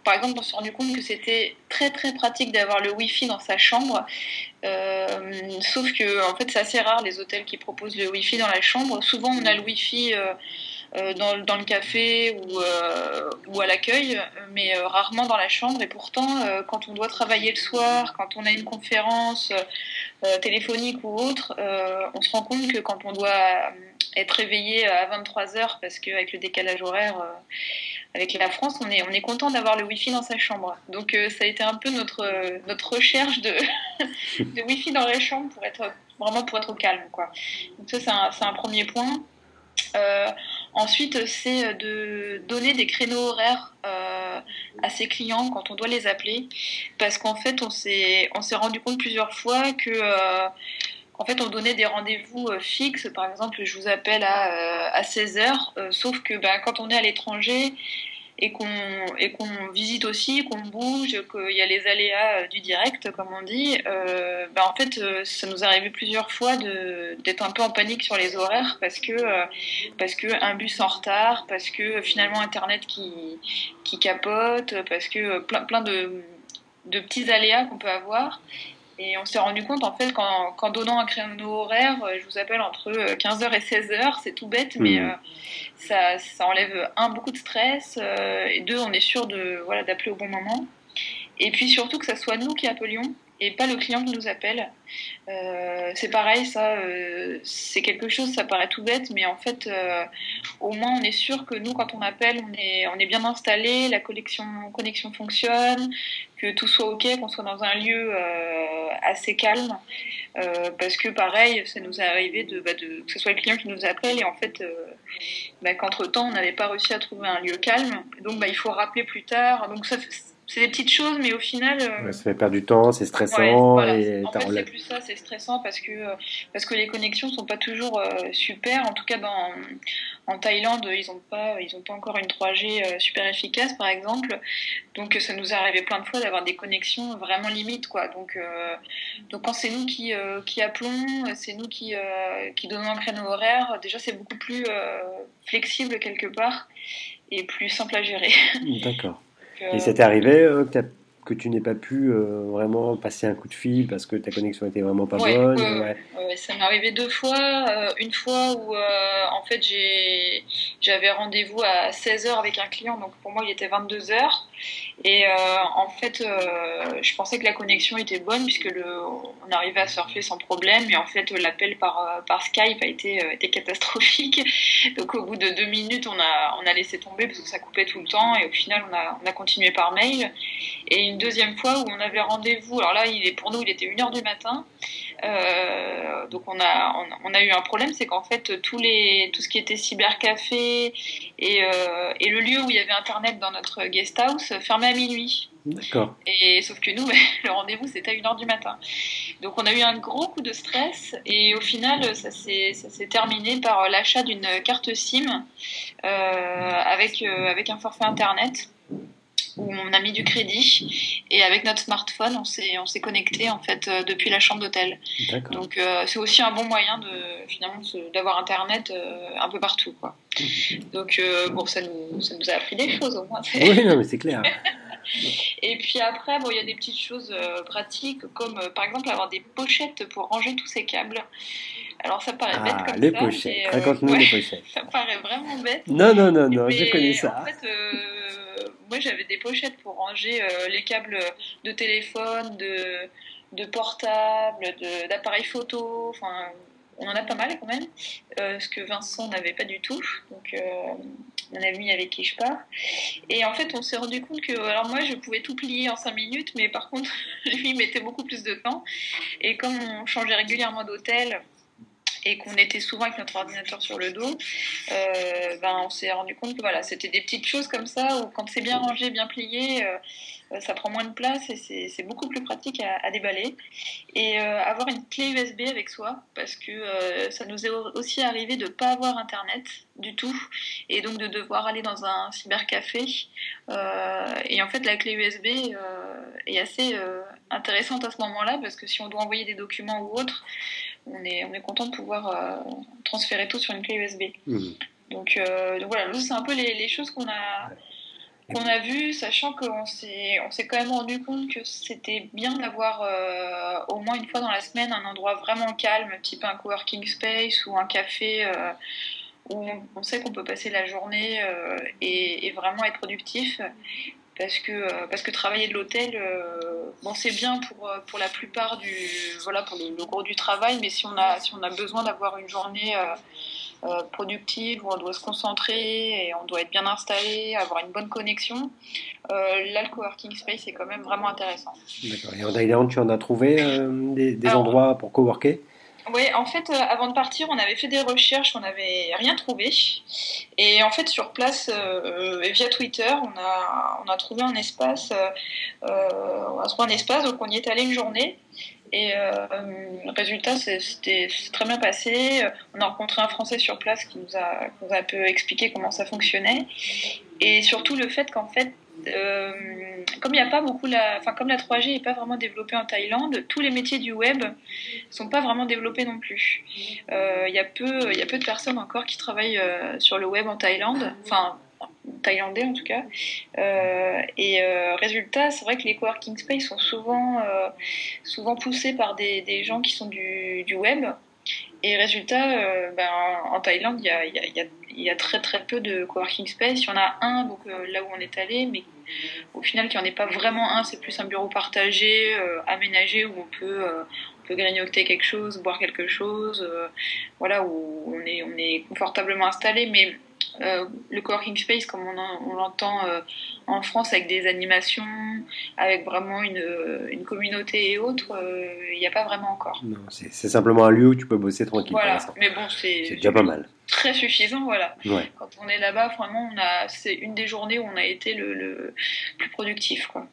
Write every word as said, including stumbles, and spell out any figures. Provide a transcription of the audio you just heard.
par exemple, on s'est rendu compte que c'était très très pratique d'avoir le Wi-Fi dans sa chambre. Euh, sauf que en fait, c'est assez rare les hôtels qui proposent le Wi-Fi dans la chambre. Souvent, on a le Wi-Fi euh, euh, dans, dans le café ou, euh, ou à l'accueil, mais euh, rarement dans la chambre. Et pourtant, euh, quand on doit travailler le soir, quand on a une conférence euh, téléphonique ou autre, euh, on se rend compte que quand on doit être réveillé à vingt-trois heures, parce qu'avec le décalage horaire euh, avec la France, on est, on est content d'avoir le Wi-Fi dans sa chambre. Donc euh, ça a été un peu notre, euh, notre recherche de, de Wi-Fi dans la chambre pour être, vraiment pour être au calme, quoi. Donc ça, c'est un, c'est un premier point. Euh, ensuite, c'est de donner des créneaux horaires euh, à ses clients quand on doit les appeler, parce qu'en fait, on s'est, on s'est rendu compte plusieurs fois que euh, en fait, on donnait des rendez-vous euh, fixes. Par exemple, je vous appelle à, euh, à seize heures, euh, sauf que bah, quand on est à l'étranger et qu'on, et qu'on visite aussi, qu'on bouge, qu'il y a les aléas euh, du direct, comme on dit, euh, bah, en fait, euh, ça nous est arrivé plusieurs fois de, d'être un peu en panique sur les horaires parce que, euh, parce que un bus en retard, parce que finalement Internet qui, qui capote, parce que euh, plein, plein de, de petits aléas qu'on peut avoir. Et on s'est rendu compte, en fait, qu'en, qu'en donnant un créneau horaire, je vous appelle entre quinze heures et seize heures, c'est tout bête, mmh. mais euh, ça, ça enlève, un, beaucoup de stress, euh, et deux, on est sûr de, voilà, d'appeler au bon moment. Et puis surtout que ça soit nous qui appelions et pas le client qui nous appelle. Euh, c'est pareil, ça, euh, c'est quelque chose, ça paraît tout bête, mais en fait, euh, au moins on est sûr que nous, quand on appelle, on est, on est bien installé, la connexion, connexion fonctionne, que tout soit ok, qu'on soit dans un lieu euh, assez calme, euh, parce que pareil, ça nous est arrivé de, bah, de, que ce soit le client qui nous appelle et en fait, euh, bah, qu'entre-temps, on n'avait pas réussi à trouver un lieu calme, donc bah, il faut rappeler plus tard, donc ça c'est des petites choses, mais au final... Euh... Ouais, ça fait perdre du temps, c'est stressant. Ouais, voilà. Et en fait, c'est plus ça, c'est stressant parce que, euh, parce que les connexions sont pas toujours euh, super. En tout cas, dans, en Thaïlande, ils n'ont pas, ils ont pas encore une trois G euh, super efficace, par exemple. Donc, ça nous est arrivé plein de fois d'avoir des connexions vraiment limites, quoi. Donc, euh, donc quand c'est nous qui, euh, qui appelons, c'est nous qui, euh, qui donnons un créneau horaire, déjà, c'est beaucoup plus euh, flexible quelque part et plus simple à gérer. D'accord. Euh, Et ça t'est arrivé euh, que, que tu n'aies pas pu euh, vraiment passer un coup de fil parce que ta connexion était vraiment pas ouais, bonne? ouais, Ouais. ouais, ouais, ça m'est arrivé deux fois. Euh, une fois où euh, en fait j'ai j'avais rendez-vous à seize heures avec un client, donc pour moi il était vingt-deux heures. Et euh, en fait euh, je pensais que la connexion était bonne puisque le, on arrivait à surfer sans problème. Mais en fait l'appel par, par Skype a été, euh, été catastrophique. Donc au bout de deux minutes on a, on a laissé tomber parce que ça coupait tout le temps. Et au final on a, on a continué par mail. Et une deuxième fois où on avait rendez-vous, alors là il est, pour nous il était une heure du matin. Euh, donc on a, on, on a eu un problème, c'est qu'en fait tous les, tout ce qui était cybercafé et, euh, et le lieu où il y avait internet dans notre guest house fermait à minuit. D'accord. Et sauf que nous, le rendez-vous c'était à une heure du matin. Donc on a eu un gros coup de stress et au final ça s'est, ça s'est terminé par l'achat d'une carte SIM euh, avec, euh, avec un forfait internet, où on a mis du crédit et avec notre smartphone on s'est, on s'est connecté en fait euh, depuis la chambre d'hôtel. D'accord. Donc euh, c'est aussi un bon moyen de, finalement, de, d'avoir internet euh, un peu partout, quoi. Donc euh, bon, ça nous, ça nous a appris des choses au moins. Oui, non mais c'est clair. Et puis après, bon, il y a des petites choses euh, pratiques comme euh, par exemple avoir des pochettes pour ranger tous ces câbles. Alors ça paraît Ah, bête comme les ça. pochettes. Mais, euh, Raconte-nous ouais, les pochettes. ça paraît vraiment bête. Non, non, non, non, Mais je connais ça. en fait, euh, moi j'avais des pochettes pour ranger euh, les câbles de téléphone, de, de portable, de, d'appareils photo. Enfin, on en a pas mal quand même. Euh, ce que Vincent n'avait pas du tout. Donc, euh, mon ami avec qui je pars. Et en fait, on s'est rendu compte que, alors moi, je pouvais tout plier en cinq minutes, mais par contre, lui, il mettait beaucoup plus de temps. Et comme on changeait régulièrement d'hôtel et qu'on était souvent avec notre ordinateur sur le dos, euh, ben, on s'est rendu compte que voilà, c'était des petites choses comme ça, où quand c'est bien rangé, bien plié, euh, ça prend moins de place et c'est, c'est beaucoup plus pratique à, à déballer. Et euh, avoir une clé U S B avec soi, parce que euh, ça nous est aussi arrivé de ne pas avoir internet du tout, et donc de devoir aller dans un cybercafé. Euh, et en fait, la clé U S B euh, est assez euh, intéressante à ce moment-là, parce que si on doit envoyer des documents ou autre, on est, on est content de pouvoir euh, transférer tout sur une clé U S B. Mmh. Donc, euh, donc voilà, c'est un peu les, les choses qu'on a... qu'on a vu, sachant qu'on s'est, on s'est quand même rendu compte que c'était bien d'avoir euh, au moins une fois dans la semaine un endroit vraiment calme, type un coworking space ou un café euh, où on, on sait qu'on peut passer la journée euh, et, et vraiment être productif. Parce que, euh, parce que travailler de l'hôtel, euh, bon, c'est bien pour, pour la plupart du, voilà, pour le, le gros du travail, mais si on a, si on a besoin d'avoir une journée euh, euh, productive où on doit se concentrer et on doit être bien installé, avoir une bonne connexion, euh, là, le coworking space est quand même vraiment intéressant. D'accord. Et en Thaïlande, tu en as trouvé euh, des, des Alors, endroits pour coworker? oui, en fait, euh, avant de partir, on avait fait des recherches, on n'avait rien trouvé. Et en fait, sur place, euh, via Twitter, on a, on a trouvé un espace, euh, euh, on a trouvé un espace, donc on y est allé une journée. Et euh, le résultat, c'est- c'était c'est très bien passé. On a rencontré un Français sur place qui nous a, qui nous a un peu expliqué comment ça fonctionnait. Et surtout le fait qu'en fait, euh, comme il n'y a pas beaucoup la, enfin comme la trois G n'est pas vraiment développée en Thaïlande, tous les métiers du web sont pas vraiment développés non plus. Euh, Il y a peu, il y a peu de personnes encore qui travaillent euh, sur le web en Thaïlande, enfin thaïlandais en tout cas. Euh, et euh, résultat, c'est vrai que les coworking space sont souvent, euh, souvent poussés par des, des gens qui sont du, du web. Et résultat, euh, ben, en Thaïlande, il y a, il y, a, il y, a, il y a très très peu de coworking space. Il y en a un, donc euh, là où on est allé, mais au final, qu'il n'y en ait pas vraiment un, c'est plus un bureau partagé, euh, aménagé, où on peut, euh, on peut grignoter quelque chose, boire quelque chose, euh, voilà, où on est, on est confortablement installé. Mais euh, le coworking space, comme on, en, on l'entend euh, en France, avec des animations, avec vraiment une, une communauté et autres, euh, il n'y a pas vraiment encore. Non, c'est c'est simplement un lieu où tu peux bosser tranquille pour Voilà, l'instant. mais bon, C'est c'est déjà pas mal. très suffisant, voilà. Ouais. Quand on est là-bas, vraiment, on a, c'est une des journées où on a été le, le plus productif, quoi.